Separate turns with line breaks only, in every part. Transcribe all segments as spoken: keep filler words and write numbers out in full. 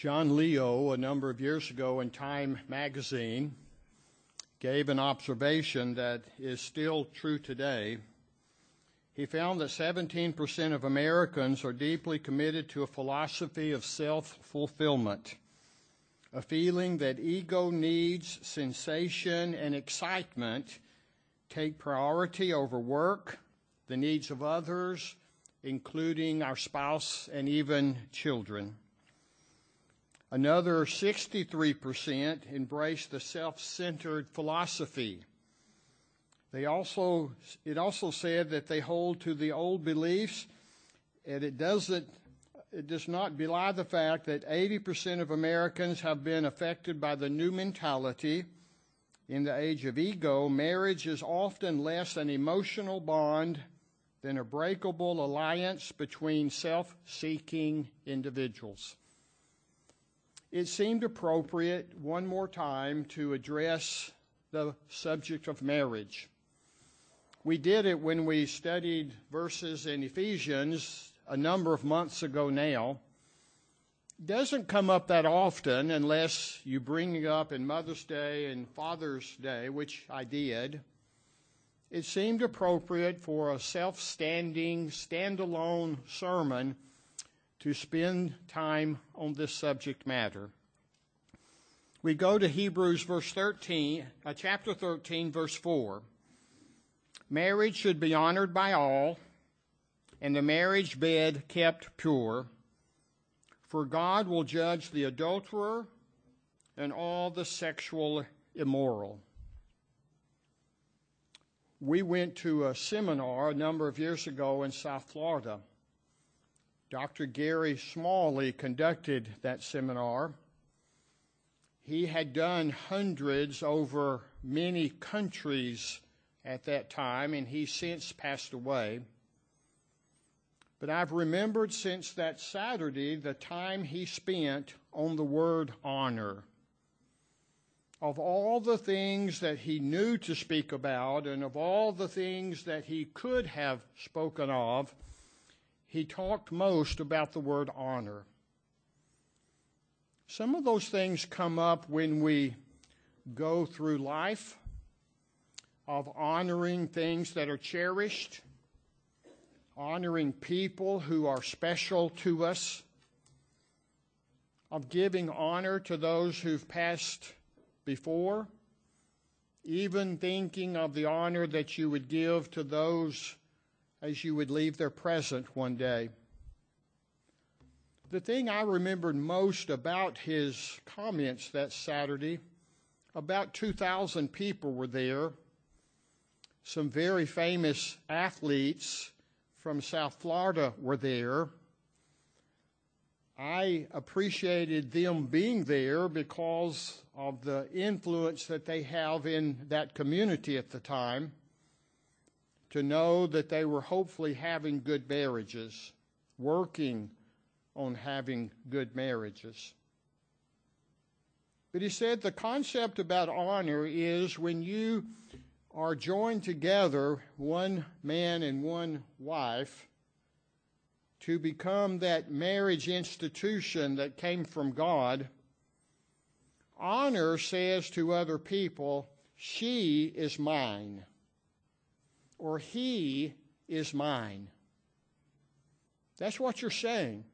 John Leo, a number of years ago in Time magazine, gave an observation that is still true today. He found that seventeen percent of Americans are deeply committed to a philosophy of self-fulfillment, a feeling that ego needs, sensation, and excitement take priority over work, the needs of others, including our spouse and even children. Another sixty-three percent embrace the self-centered philosophy. They also, it also said that they hold to the old beliefs, and it doesn't, it does not belie the fact that eighty percent of Americans have been affected by the new mentality. In the age of ego, marriage is often less an emotional bond than a breakable alliance between self-seeking individuals. It seemed appropriate one more time to address the subject of marriage. We did it when we studied verses in Ephesians a number of months ago now. It doesn't come up that often unless you bring it up in Mother's Day and Father's Day, which I did. It seemed appropriate for a self-standing, standalone sermon to spend time on this subject matter. We go to Hebrews verse thirteen, uh, chapter thirteen, verse four. Marriage should be honored by all, and the marriage bed kept pure, for God will judge the adulterer and all the sexual immoral. We went to a seminar a number of years ago in South Florida. Doctor Gary Smalley conducted that seminar. He had done hundreds over many countries at that time, and he's since passed away. But I've remembered since that Saturday the time he spent on the word honor. Of all the things that he knew to speak about, and of all the things that he could have spoken of, he talked most about the word honor. Some of those things come up when we go through life, of honoring things that are cherished, honoring people who are special to us, of giving honor to those who've passed before, even thinking of the honor that you would give to those as you would leave their present one day. The thing I remembered most about his comments that Saturday, about two thousand people were there. Some very famous athletes from South Florida were there. I appreciated them being there because of the influence that they have in that community at the time, to know that they were hopefully having good marriages, working on having good marriages. But he said the concept about honor is when you are joined together, one man and one wife, to become that marriage institution that came from God. Honor says to other people, she is mine, or he is mine. That's what you're saying.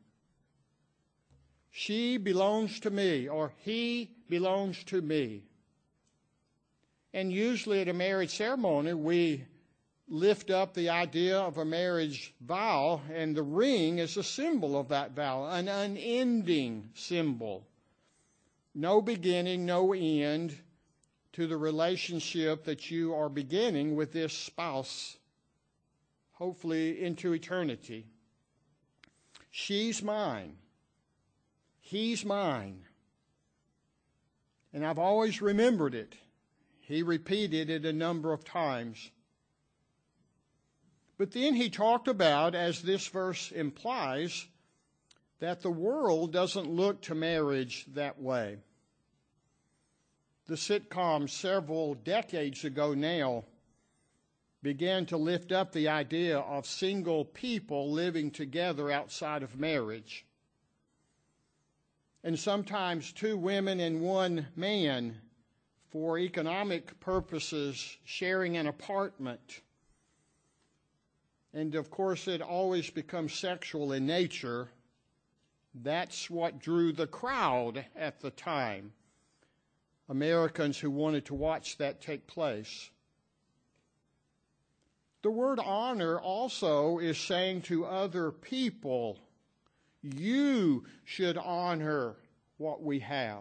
She belongs to me, or he belongs to me. And usually at a marriage ceremony, we lift up the idea of a marriage vow, and the ring is a symbol of that vow, an unending symbol. No beginning, no end to the relationship that you are beginning with this spouse, hopefully into eternity. She's mine. He's mine. And I've always remembered it. He repeated it a number of times. But then he talked about, as this verse implies, that the world doesn't look to marriage that way. The sitcom several decades ago now began to lift up the idea of single people living together outside of marriage. and sometimes two women and one man for economic purposes sharing an apartment. And of course, it always becomes sexual in nature. That's what drew the crowd at the time. Americans who wanted to watch that take place. The word honor also is saying to other people, you should honor what we have.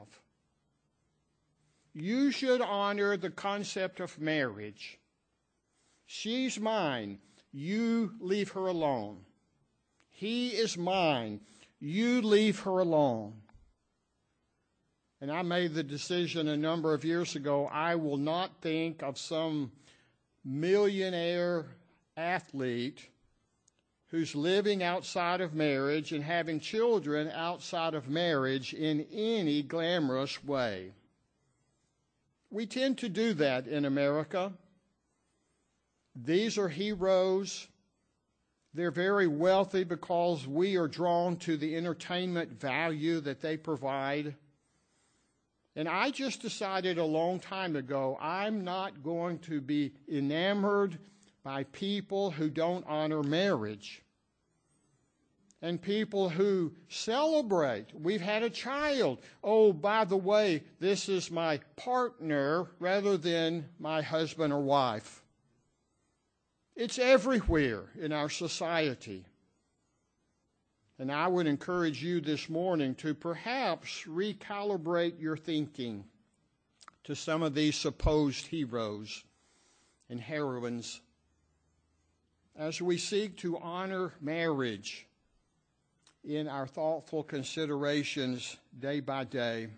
You should honor the concept of marriage. She's mine. You leave her alone. He is mine. You leave her alone. And I made the decision a number of years ago, I will not think of some millionaire athlete who's living outside of marriage and having children outside of marriage in any glamorous way. We tend to do that in America. These are heroes. They're very wealthy because we are drawn to the entertainment value that they provide. And I just decided a long time ago, I'm not going to be enamored by people who don't honor marriage and people who celebrate. We've had a child. Oh, by the way, this is my partner rather than my husband or wife. It's everywhere in our society. And I would encourage you this morning to perhaps recalibrate your thinking to some of these supposed heroes and heroines as we seek to honor marriage in our thoughtful considerations day by day.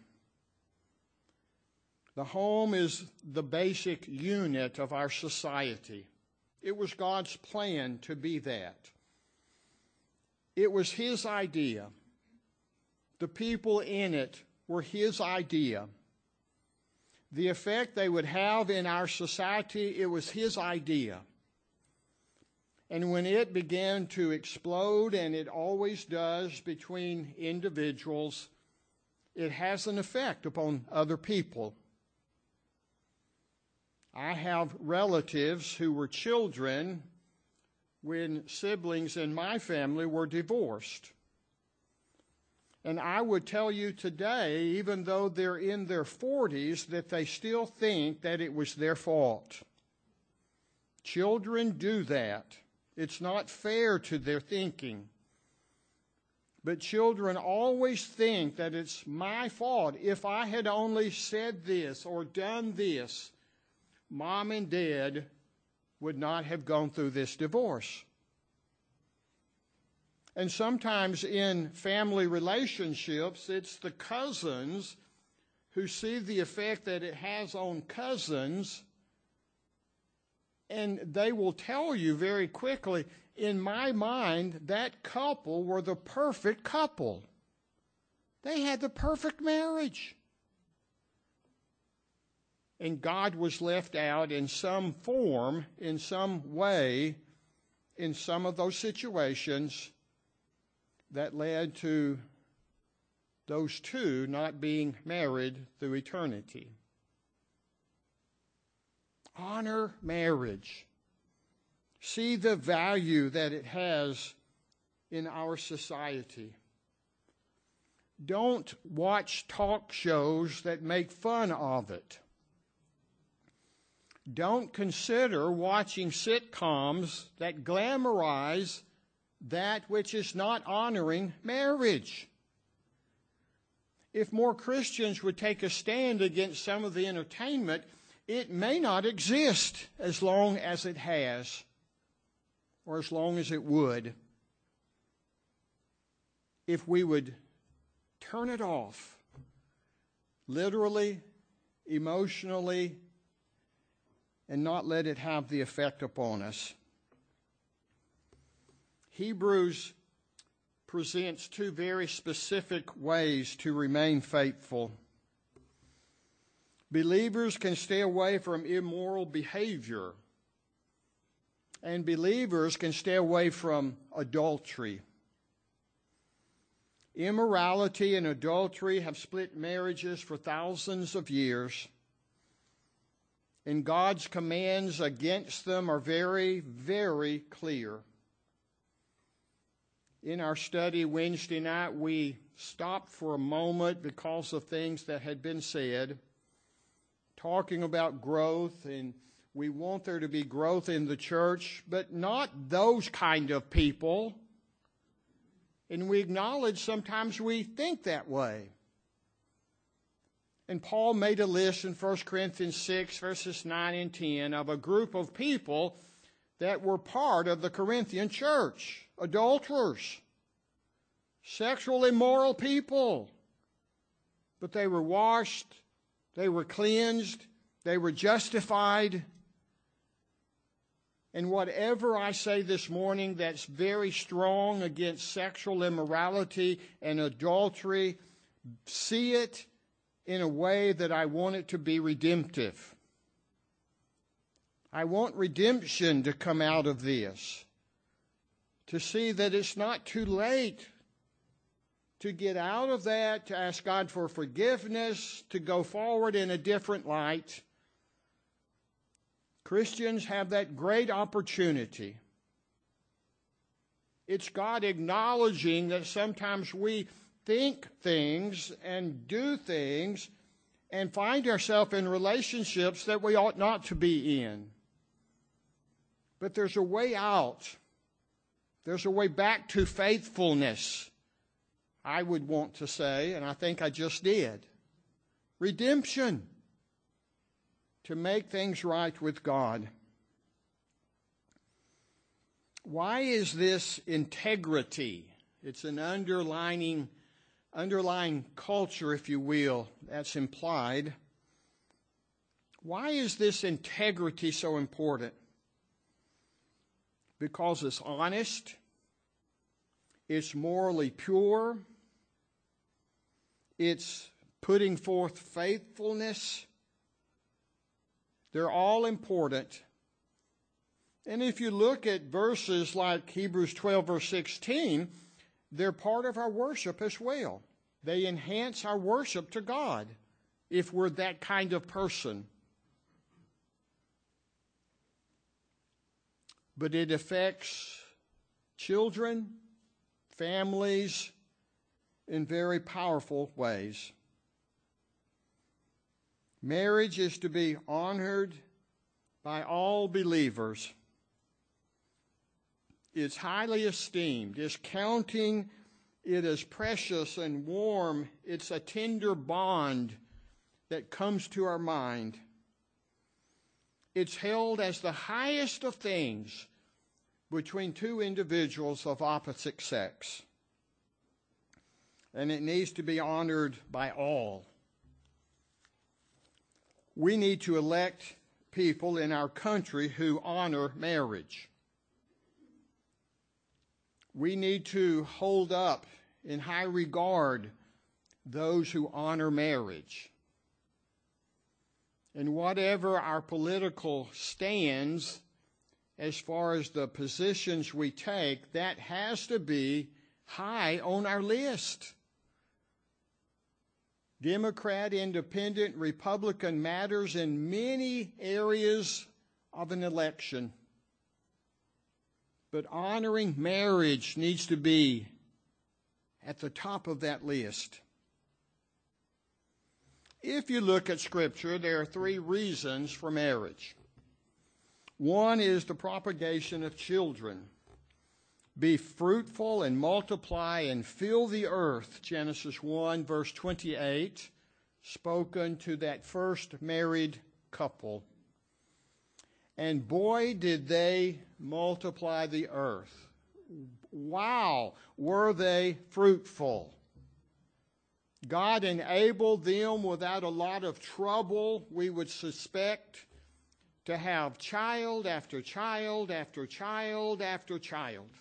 The home is the basic unit of our society. It was God's plan to be that. It was His idea. The people in it were His idea. The effect they would have in our society, it was His idea. And when it began to explode, and it always does between individuals, it has an effect upon other people. I have relatives who were children when siblings in my family were divorced. And I would tell you today, even though they're in their forties, that they still think that it was their fault. Children do that. It's not fair to their thinking. But children always think that it's my fault. If I had only said this or done this, Mom and Dad would not have gone through this divorce. And sometimes in family relationships, it's the cousins who see the effect that it has on cousins, and they will tell you very quickly, in my mind, that couple were the perfect couple. They had the perfect marriage. And God was left out in some form, in some way, in some of those situations that led to those two not being married through eternity. Honor marriage. See the value that it has in our society. Don't watch talk shows that make fun of it. Don't consider watching sitcoms that glamorize that which is not honoring marriage. If more Christians would take a stand against some of the entertainment, it may not exist as long as it has, or as long as it would. If we would turn it off, literally, emotionally, and not let it have the effect upon us. Hebrews presents two very specific ways to remain faithful. Believers can stay away from immoral behavior, and believers can stay away from adultery. Immorality and adultery have split marriages for thousands of years, and God's commands against them are very, very clear. In our study Wednesday night, we stopped for a moment because of things that had been said, talking about growth, and we want there to be growth in the church, but not those kind of people. And we acknowledge sometimes we think that way. And Paul made a list in First Corinthians six, verses nine and ten, of a group of people that were part of the Corinthian church. Adulterers, sexual immoral people. But they were washed, they were cleansed, they were justified. And whatever I say this morning that's very strong against sexual immorality and adultery, see it in a way that I want it to be redemptive. I want redemption to come out of this, to see that it's not too late to get out of that, to ask God for forgiveness, to go forward in a different light. Christians have that great opportunity. It's God acknowledging that sometimes we think things and do things and find ourselves in relationships that we ought not to be in. But there's a way out. There's a way back to faithfulness, I would want to say, and I think I just did. Redemption. To make things right with God. Why is this integrity? It's an underlining, underlying culture, if you will, that's implied. Why is this integrity so important? Because it's honest, it's morally pure, it's putting forth faithfulness. They're all important. And if you look at verses like Hebrews twelve, verse sixteen, they're part of our worship as well. They enhance our worship to God if we're that kind of person. But it affects children, families, in very powerful ways. Marriage is to be honored by all believers. It's highly esteemed. It's counting it as precious and warm. It's a tender bond that comes to our mind. It's held as the highest of things between two individuals of opposite sex. And it needs to be honored by all. We need to elect people in our country who honor marriage. We need to hold up in high regard those who honor marriage. And whatever our political stands, as far as the positions we take, that has to be high on our list. Democrat, Independent, Republican matters in many areas of an election. But honoring marriage needs to be at the top of that list. If you look at Scripture, there are three reasons for marriage. One is the propagation of children. Be fruitful and multiply and fill the earth, Genesis one, verse twenty-eight, spoken to that first married couple. And boy, did they multiply the earth. Wow, were they fruitful. God enabled them without a lot of trouble, we would suspect, to have child after child after child after child.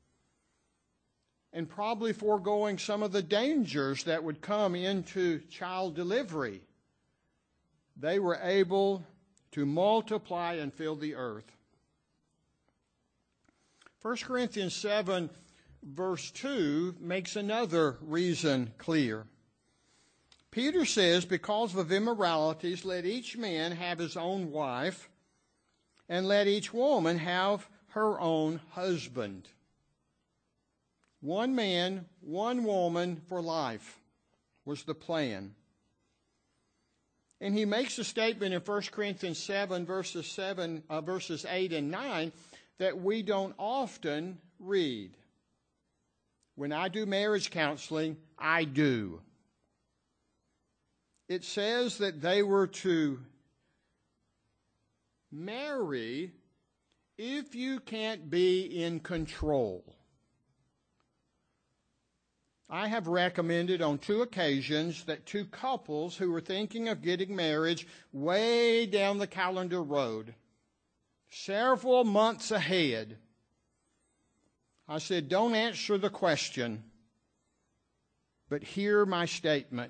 And probably foregoing some of the dangers that would come into child delivery. They were able to multiply and fill the earth. First Corinthians seven, verse two makes another reason clear. Peter says, because of immoralities, let each man have his own wife, and let each woman have her own husband. One man, one woman for life was the plan. And he makes a statement in First Corinthians seven, verses seven, uh, verses eight and nine, that we don't often read. When I do marriage counseling, I do. It says that they were to marry if you can't be in control. I have recommended on two occasions that two couples who were thinking of getting married way down the calendar road, several months ahead, I said, don't answer the question, but hear my statement.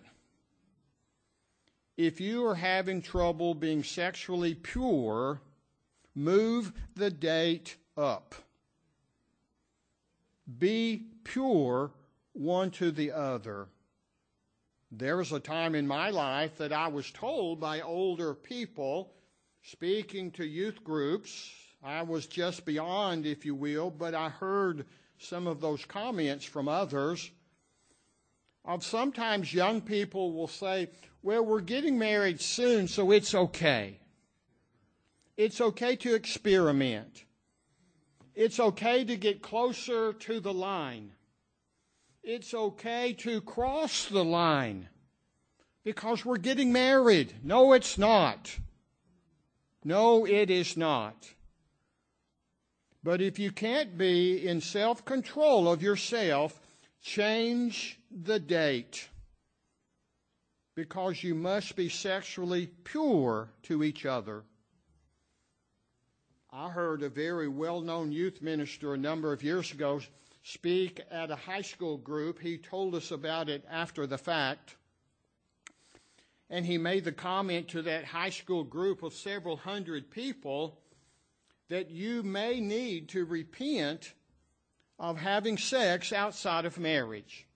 If you are having trouble being sexually pure, move the date up. Be pure one to the other. There was a time in my life that I was told by older people, speaking to youth groups, I was just beyond, if you will, but I heard some of those comments from others. Of sometimes young people will say, well, we're getting married soon, so it's okay. It's okay to experiment. It's okay to get closer to the line. It's okay to cross the line because we're getting married. No, it's not. No, it is not. But if you can't be in self-control of yourself, change the date, because you must be sexually pure to each other. I heard a very well-known youth minister a number of years ago speak at a high school group. He told us about it after the fact. And he made the comment to that high school group of several hundred people that you may need to repent of having sex outside of marriage.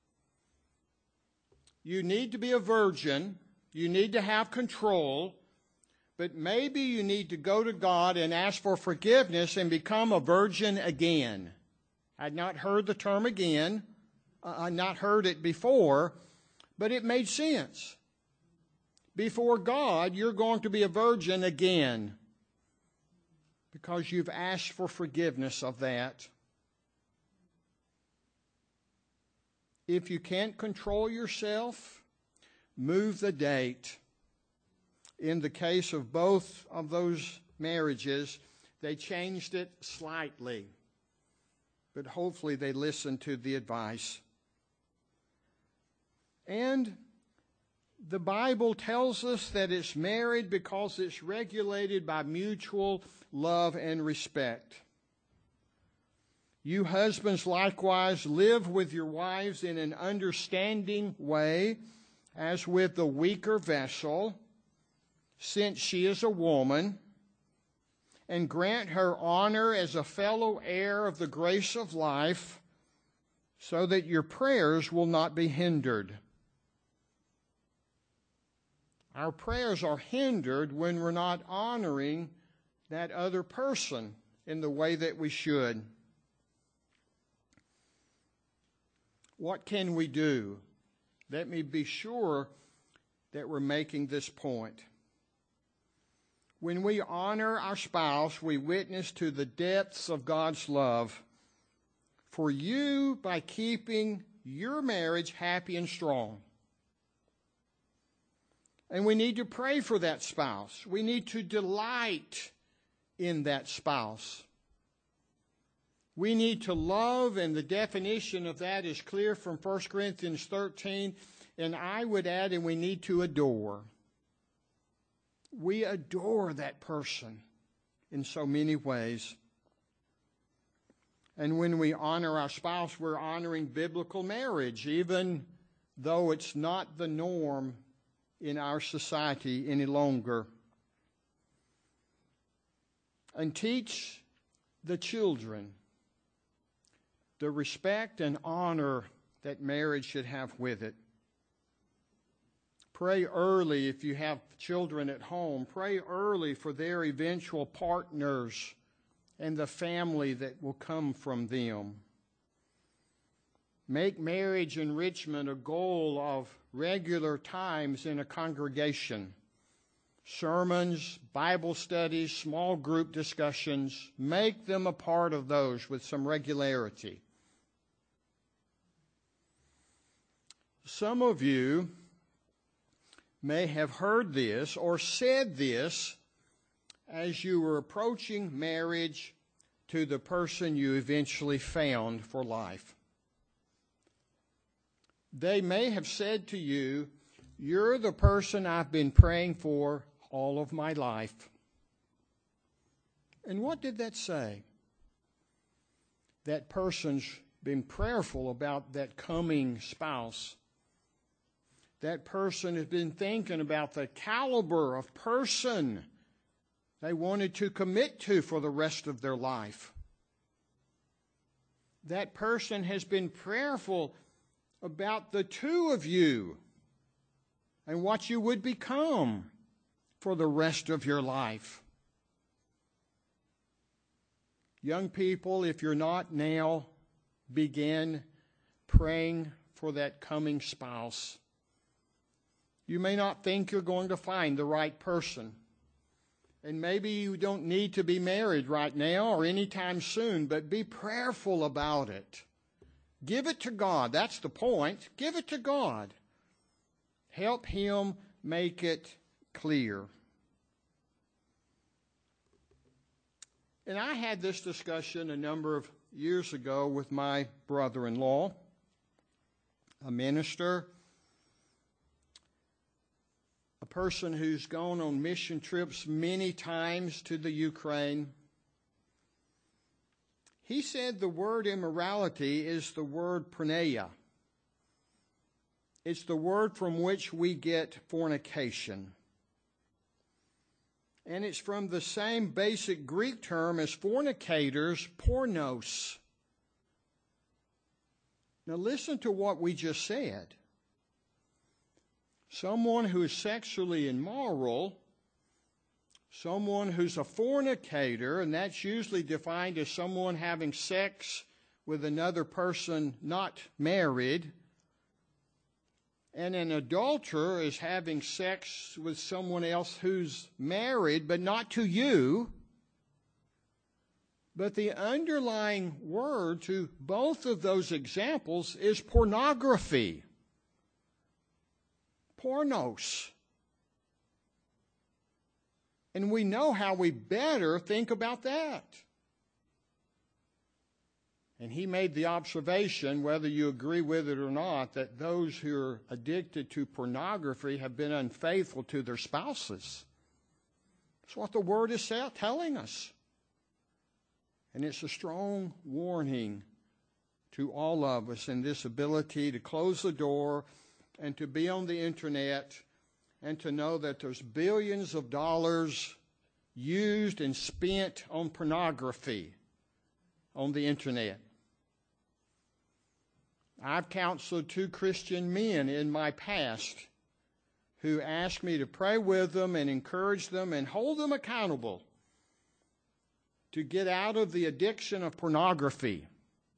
You need to be a virgin. You need to have control. But maybe you need to go to God and ask for forgiveness and become a virgin again. I'd not heard the term again. Uh, I'd not heard it before, but it made sense. Before God, you're going to be a virgin again because you've asked for forgiveness of that. If you can't control yourself, move the date. In the case of both of those marriages, they changed it slightly, but hopefully they listened to the advice. And the Bible tells us that it's married because it's regulated by mutual love and respect. You husbands likewise live with your wives in an understanding way, as with the weaker vessel, since she is a woman, and grant her honor as a fellow heir of the grace of life, so that your prayers will not be hindered. Our prayers are hindered when we're not honoring that other person in the way that we should. What can we do? Let me be sure that we're making this point. When we honor our spouse, we witness to the depths of God's love for you by keeping your marriage happy and strong. And we need to pray for that spouse. We need to delight in that spouse. We need to love, and the definition of that is clear from First Corinthians thirteen, and I would add, and we need to adore. We adore that person in so many ways. And when we honor our spouse, we're honoring biblical marriage, even though it's not the norm in our society any longer. And teach the children the respect and honor that marriage should have with it. Pray early if you have children at home. Pray early for their eventual partners and the family that will come from them. Make marriage enrichment a goal of regular times in a congregation. Sermons, Bible studies, small group discussions. Make them a part of those with some regularity. Some of you may have heard this or said this as you were approaching marriage to the person you eventually found for life. They may have said to you, "You're the person I've been praying for all of my life." And what did that say? That person's been prayerful about that coming spouse. That person has been thinking about the caliber of person they wanted to commit to for the rest of their life. That person has been prayerful about the two of you and what you would become for the rest of your life. Young people, if you're not now, begin praying for that coming spouse. You may not think you're going to find the right person. And maybe you don't need to be married right now or anytime soon, but be prayerful about it. Give it to God. That's the point. Give it to God. Help Him make it clear. And I had this discussion a number of years ago with my brother-in-law, a minister, a person who's gone on mission trips many times to the Ukraine. He said the word immorality is the word porneia. It's the word from which we get fornication. And it's from the same basic Greek term as fornicators, pornos. Now listen to what we just said. Someone who is sexually immoral, someone who's a fornicator, and that's usually defined as someone having sex with another person not married, and an adulterer is having sex with someone else who's married, but not to you. But the underlying word to both of those examples is pornography. Pornos. And we know how we better think about that. And he made the observation, whether you agree with it or not, that those who are addicted to pornography have been unfaithful to their spouses. That's what the Word is telling us. And it's a strong warning to all of us in this ability to close the door and to be on the internet and to know that there's billions of dollars used and spent on pornography on the internet. I've counseled two Christian men in my past who asked me to pray with them and encourage them and hold them accountable to get out of the addiction of pornography.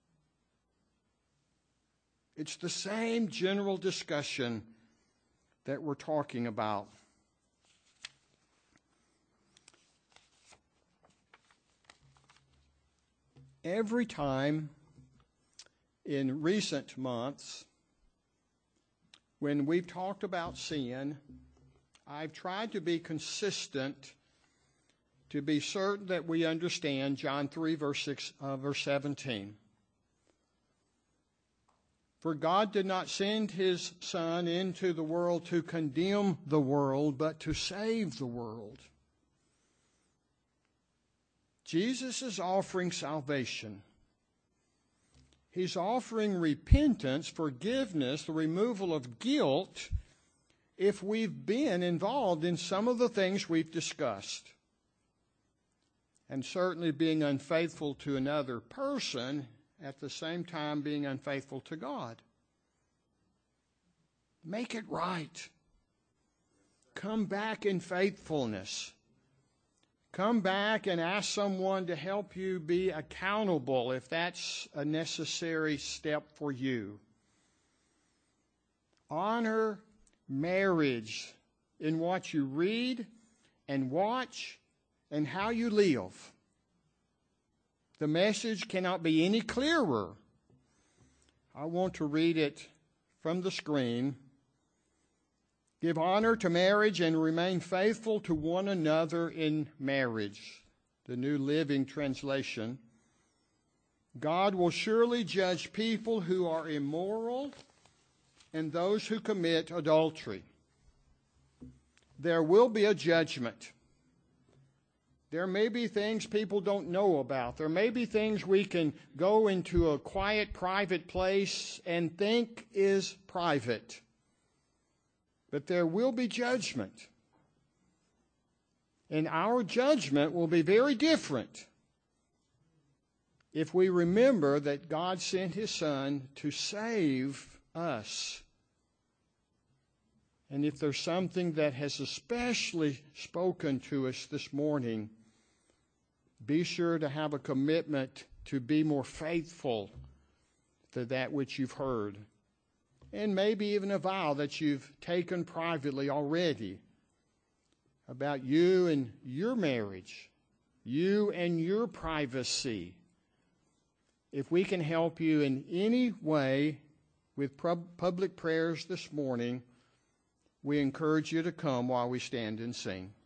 It's the same general discussion that we're talking about. Every time in recent months when we've talked about sin, I've tried to be consistent to be certain that we understand John three, verse six, uh, verse seventeen. For God did not send His Son into the world to condemn the world, but to save the world. Jesus is offering salvation. He's offering repentance, forgiveness, the removal of guilt if we've been involved in some of the things we've discussed. And certainly being unfaithful to another person at the same time being unfaithful to God. Make it right. Come back in faithfulness. Come back and ask someone to help you be accountable if that's a necessary step for you. Honor marriage in what you read and watch and how you live. The message cannot be any clearer. I want to read it from the screen. Give honor to marriage and remain faithful to one another in marriage. The New Living Translation. God will surely judge people who are immoral and those who commit adultery. There will be a judgment. There may be things people don't know about. There may be things we can go into a quiet, private place and think is private. But there will be judgment. And our judgment will be very different if we remember that God sent His Son to save us. And if there's something that has especially spoken to us this morning, be sure to have a commitment to be more faithful to that which you've heard. And maybe even a vow that you've taken privately already about you and your marriage, you and your privacy. If we can help you in any way with public prayers this morning, we encourage you to come while we stand and sing.